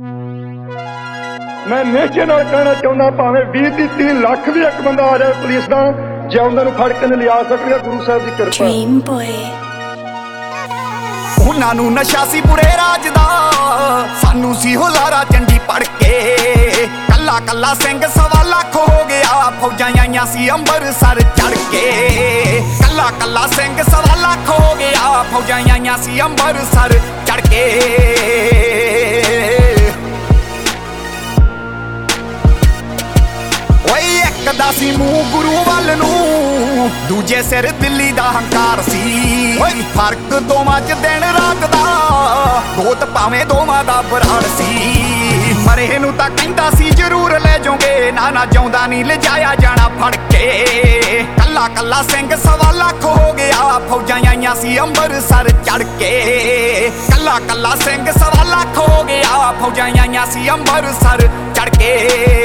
मैं निश्चय नाल कहना चाहुंदा भावें 20 ਦੀ 30 ਲੱਖ भी एक बंदा आ जाए पुलिस का जिउंदे नूं फड़ के नहीं लिया सकदा। गुरु साहब की कृपा। Dream boy ਉਹਨਾਂ ਨੂੰ ਨਸ਼ਾ ਸੀ ਬੁਰੇ ਰਾਜ ਦਾ, ਸਾਨੂੰ ਸੀ ਹੁਲਾਰਾ ਚੰਡੀ ਪੜ ਕੇ। ਕੱਲਾ ਕੱਲਾ ਸਿੰਘ ਸਵਾ ਲੱਖ ਹੋ ਗਿਆ, ਫੌਜਾਂ ਆਈਆਂ ਸੀ ਅੰਬਰਸਰ ਚੜ ਕੇ। ਕੱਲਾ ਕੱਲਾ ਸਿੰਘ ਸਵਾ ਲੱਖ ਹੋ ਗਿਆ, ਫੌਜਾਂ ਆਈਆਂ ਸੀ ਅੰਬਰਸਰ ਚੜ ਕੇ। ਓਏ ਇੱਕ ਦਾ ਸੀ ਮੂੰਹ ਗੁਰੂ ਵੱਲ ਨੂੰ, ਦੂਜੇ ਸਿਰ ਦਿੱਲੀ ਦਾ ਹੰਕਾਰ ਸੀ। ਓਏ ਫਰਕ ਦੋਵਾਂ 'ਚ ਦਿਨ ਰਾਤ ਦਾ, ਗੋਤ ਭਾਵੇਂ ਦੋਵਾਂ ਦਾ ਬਰਾੜ ਸੀ। ਮਰੇ ਨੂੰ ਤਾਂ ਕਹਿੰਦਾ ਸੀ ਜ਼ਰੂਰ ਲੈ ਜਾਓਗੇ, ਨਾ ਜਾਉਂਦਾ ਨਹੀਂ ਲਿਜਾਇਆ ਜਾਣਾ ਫੜ ਕੇ। ਕੱਲਾ ਕੱਲਾ ਸਿੰਘ ਸਵਾ ਲੱਖ ਹੋ ਗਿਆ, ਫੌਜਾਂ ਆਈਆਂ ਸੀ ਅੰਬਰਸਰ ਚੜ ਕੇ। ਕੱਲਾ ਕੱਲਾ ਸਿੰਘ ਸਵਾ ਲੱਖ ਹੋ ਗਿਆ, ਫੌਜਾਂ ਆਈਆਂ ਸੀ ਅੰਬਰਸਰ ਚੜ ਕੇ।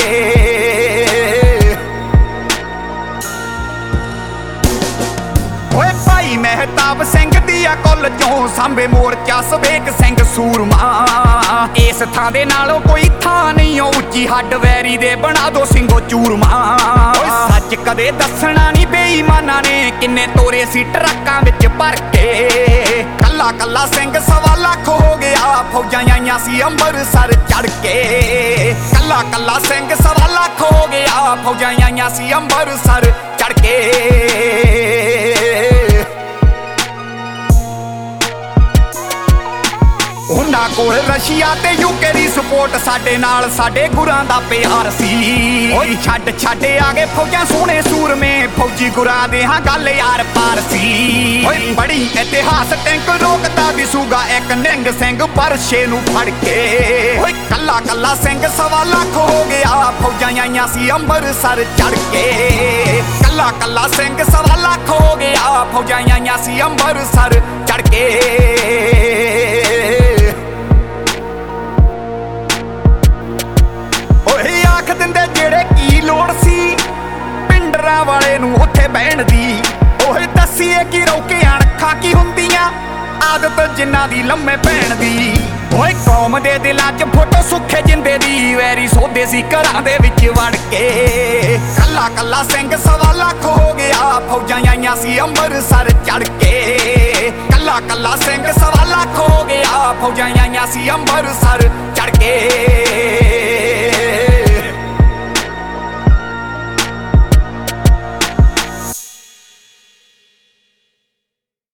ਓਏ ਭਾਈ ਮਹਿਤਾਬ ਸਿੰਘ ਦੀ ਆ ਕੁੱਲ ਚੋਂ, ਸਾਂਭੇ ਮੋਰਚਾ ਸਵੇਕ ਸਿੰਘ ਸੂਰਮਾ। ਇਸ ਥਾਂ ਦੇ ਨਾਲੋਂ ਕੋਈ ਥਾਂ ਨਹੀਂ ਉੱਚੀ, ਹੱਡ ਵੈਰੀ ਦੇ ਬਣਾ ਦੋ ਸਿੰਘੋ ਚੂਰਮਾ। ਓਏ ਸੱਚ ਕਦੇ ਦੱਸਣਾ ਨਹੀਂ ਬੇਈਮਾਨਾਂ ਨੇ, ਕਿੰਨੇ ਤੋਰੇ ਸੀ ਟਰੱਕਾਂ ਵਿੱਚ ਭਰ ਕੇ। ਕੱਲਾ ਕੱਲਾ ਸਿੰਘ ਸਵਾ ਲੱਖ ਹੋ ਗਿਆ, ਫੌਜਾਂ ਆਈਆਂ ਸੀ ਅੰਬਰਸਰ ਚੜ ਕੇ। ਕੱਲਾ ਕੱਲਾ ਸਿੰਘ ਸਵਾ ਲੱਖ ਹੋ ਗਿਆ, ਫੌਜਾਂ ਆਈਆਂ ਸੀ ਅੰਬਰਸਰ ਚੜ ਕੇ। ਉਹਨਾਂ ਕੋਲ ਰਸ਼ੀਆ ਤੇ ਯੂਕੇ ਦੀ ਸਪੋਰਟ, ਸਾਡੇ ਨਾਲ ਸਾਡੇ ਗੁਰਾਂ ਦਾ ਪਿਆਰ ਸੀ। ਓਏ ਛੱਡ ਆ ਗਏ ਫੌਜਾਂ ਸੋਹਣੇ ਸੂਰਮੇ, ਫੌਜੀ ਗੁਰਾਂ ਦੇ ਹਾਂ ਗੱਲ ਯਾਰ ਪਾਰ ਸੀ। ਓਏ ਬੜੀ ਇਤਿਹਾਸ ਟੈਂਕ ਰੋਕਦਾ ਦਿਸੂਗਾ, ਇੱਕ ਨਿੰਗ ਸਿੰਘ ਪਰਸ਼ੇ ਨੂੰ ਫੜ ਕੇ। ਓਏ ਕੱਲਾ ਕੱਲਾ ਸਿੰਘ ਸਵਾ ਲੱਖ ਹੋ ਗਿਆ, ਫੌਜਾਂ ਆਈਆਂ ਸੀ ਅੰਬਰਸਰ ਚੜ ਕੇ। ਕੱਲਾ ਕੱਲਾ ਸਿੰਘ ਸਵਾ ਲੱਖ ਹੋ ਗਿਆ, ਫੌਜਾਂ ਆਈਆਂ ਸੀ ਅੰਬਰਸਰ ਚੜ ਕੇ। ਆਖ ਦਿੰਦੇ ਜਿਹੜੇ ਕੀ ਲੋੜ ਸੀ ਪਿੰਡਰਾਂ ਵਾਲੇ ਨੂੰ ਉੱਥੇ ਬਹਿਣ ਦੀ। ਓਏ ਦੱਸੀਏ ਕਿ ਰੋਕੇ ਅਣਖਾਂ ਕੀ ਹੁੰਦੀਆਂ, ਆਦਤ ਜਿਨ੍ਹਾਂ ਦੀ ਲੰਮੇ ਪੈਣ ਦੀ। ਓਏ ਕੌਮ ਦੇ ਦਿਲਾਂ 'ਚ ਫੋਟੋ ਸੁੱਖੇ ਜਿੰਦੇ ਦੀ, ਵੈਰੀ ਸੋਧੇ ਸੀ ਘਰਾਂ ਦੇ ਵਿੱਚ ਵੜ ਕੇ। ਕੱਲਾ ਕੱਲਾ ਸਿੰਘ ਸਵਾ ਲੱਖ ਹੋ ਗਿਆ, ਫੌਜਾਂ ਆਈਆਂ ਸੀ ਅੰਬਰਸਰ ਚੜ ਕੇ। ਕੱਲਾ